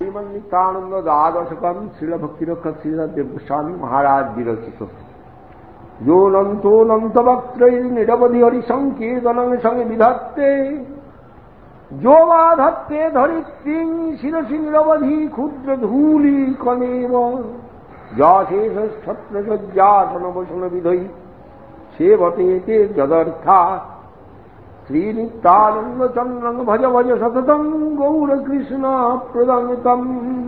श्रीमन्नित्यानंद द्वादशकं श्रील भक्तिरक्षक श्रील गोस्वामी महाराज विरचित योऽनन्तोऽनन्तवक्त्रैर्निरवधि हरिसंकीर्तनं संविधत्ते जो वा धत्ते धरित्रीं शिरसि निरवधि क्षुद्रधूलिकणेव याशेषच्छत्रसज्जासनवसनविधैः सेवते ते यदर्था श्रीनित्यानन्दचन्द्रं भज भज सततं गौरकृष्णप्रदमितम्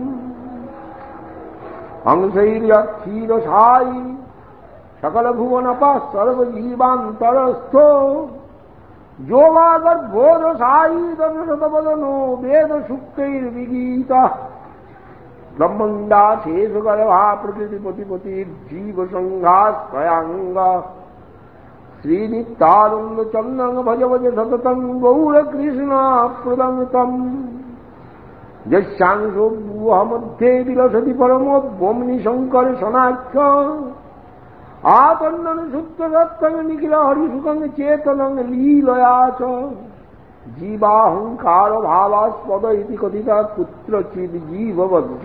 हंसैर्यक्षीरसायि सकलभुवनपः सर्वजीवान्तरस्थो जो वा गर्भोदशायी दशशतवदनो वेदसूक्तैर्विगीतः ब्रह्मण्डाशेषगर्भा प्रकृतिपतिपतिर्जीवसङ्घास्त्रयाङ्गः श्रीनित्यानन्दचन्द्रं भज भज सततं गौरकृष्णप्रदमितम् यस्यांशो गुहमध्ये विलसति परमोद्वम्नि शङ्करशनाख्य आतन्नं शुद्धसत्तं निखिल हरिसुखं चेतनं लीलया च जीवाहंकारभावास्पद इति कथितः कुत्रचिद्जीववद्य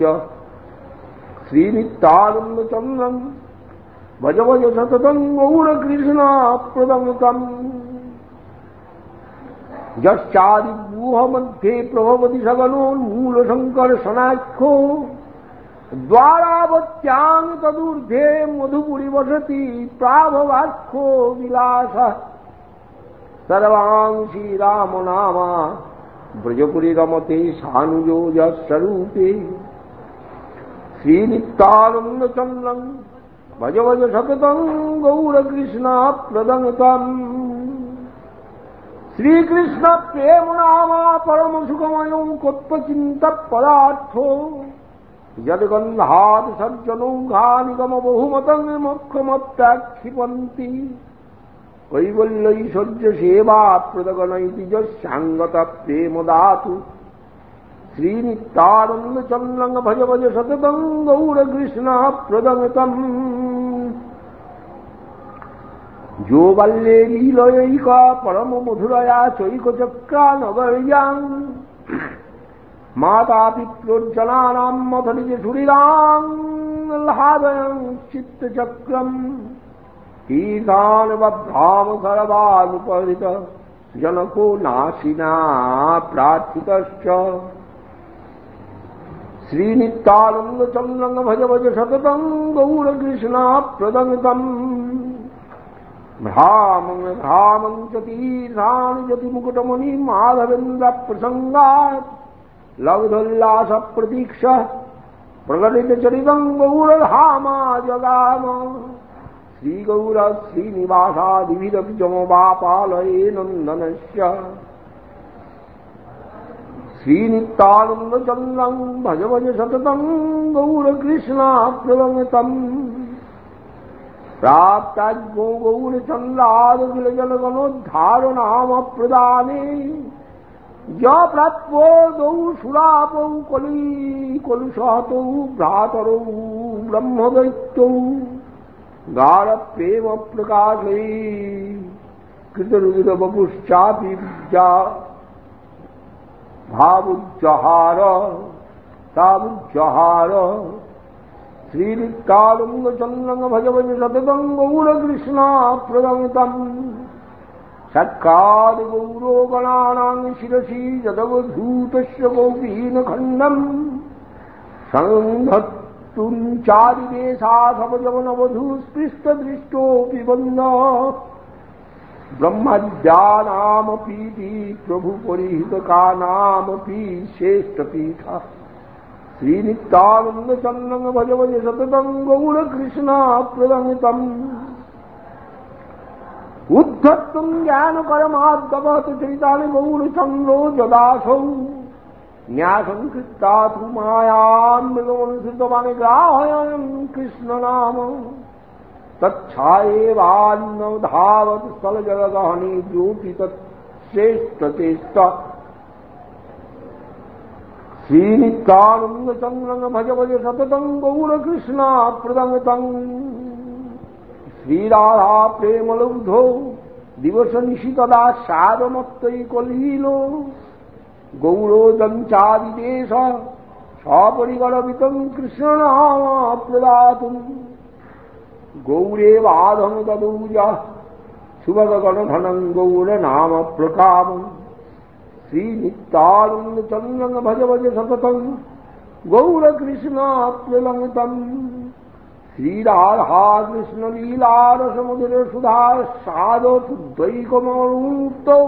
श्रीनित्यानन्दचन्द्रं भज भज सततं गौरकृष्णप्रदमितम् यश्चादिव्यूहमध्ये प्रभवति सगणोन्मूलशङ्करशनाख्यो द्वारावत्यां तदूर्ध्वे मधुपुरी वसति प्राभवाख्यो विलासः सर्वांशी रामनामा ब्रजपुरी रमते सानुयोजस्वरूपे श्रीनित्यानन्दचन्द्रं भज भज सततं गौरकृष्णप्रदमितम् श्रीकृष्ण प्रेम नामा परम सुखमयो कोत्पचिन्तपदार्थो यद्गन्धात् सज्जनौघानिगम बहुमतं मोक्षमप्याक्षिपन्ति कैवल्यैश्वर्य सेवा प्रदगणैति यस्यांगत प्रेम दातु श्रीनित्यानन्दचन्द्रं भज भज सततं गौरकृष्णप्रदमितम् जो बाल्ये लीलयैका परम मधुरया चैकचक्रानगर्यां माता पितृजनानां मथ निजसुहृदां ह्लादयं चित्तचक्रं तीर्थान् बभ्राम सर्वानुपहृत जनको नाशिना प्रार्थितश्च श्रीनित्यानन्दचन्द्रं भज भज सततं गौरकृष्णप्रदमितम् भ्रामं च तीर्थानि जतिमुकुटमुनि माधवेन्द्रप्रसङ्गात् लब्धोल्लासप्रतीक्षः प्रकटितचरितं गौरधामा जगाम श्रीगौर श्रीनिवासादिभिरपि जमवापालये नन्दनस्य श्रीनित्यानन्दचन्द्रं भज भज सततं गौरकृष्णप्रदमितम् प्राप्ताज्ञो गौरचन्द्रादखिलजनगणोद्धार नाम प्रदाने य प्राप्तो द्वौ सुरापौ कलुषहतौ भ्रातरौ ब्रह्मदैत्यौ गाढप्रेम प्रकाशै कृतरुदिरवपुश्चापि विद्या भावुज्जहार तावुज्जहार श्रीनित्यानन्दचन्द्रं भज भज सततं गौरकृष्णप्रदमितम् सत्काद गौरो गणानां शिरसि यदवधूतस्य कौपीनखण्डम् संहत्तुञ्चादिदेशासवजवनवधूस्पृष्टदृष्टोऽपि बन्धः ब्रह्मज्ञानामपीति प्रभुपरिहितकानामपि श्रेष्ठपीठः श्रीनित्यानन्दचन्द्रं भज भज सततं गौरकृष्णप्रदमितम् उद्धर्तुं ज्ञानकरमाद्गवत् चरितानि गौरचन्द्रो जदासौ न्यासं कृत्वा तु मायां मृगमनुसृतवान् ग्राहयन् कृष्णनाम तच्छायेवान्नधावत् स्थलजलगहनी द्योति तच्छ्रेष्ठचेष्ट श्रीनित्यानन्दचन्द्रं भज भज सततं गौरकृष्णप्रदमितम् श्रीराधा प्रेमलब्धो दिवसनिशि तदा सारमत्तैकलीलो गौरोदञ्चादिदेश सपरिगणवितं कृष्णनाम प्रदातुम् गौरेवाधं तदूजा सुभगगणधनं गौरनाम प्रकामम् श्रीनित्यानन्दचन्द्रं भज भज सततं गौरकृष्णाप्यलङ्कितम् श्रीराधा कृष्णलीलारसमुदिरसुधा साधुद्वैकमरूक्तौ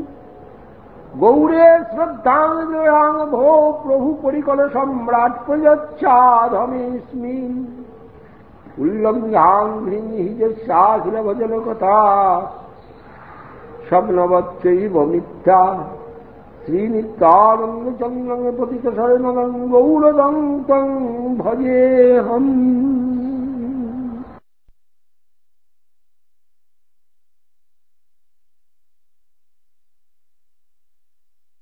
गौरे श्रद्धाङ्ग भो प्रभु परिकल सम्राट प्रयच्छाधमेऽस्मिन् उल्लङ्घ्याङ्घ्रिनिजस्याखिल भजन कथा शब्नवच्चैव मिथ्या श्रीनित्यानन्दचन्द्रं पतितशरणं गौरदं तं भजेऽहम्।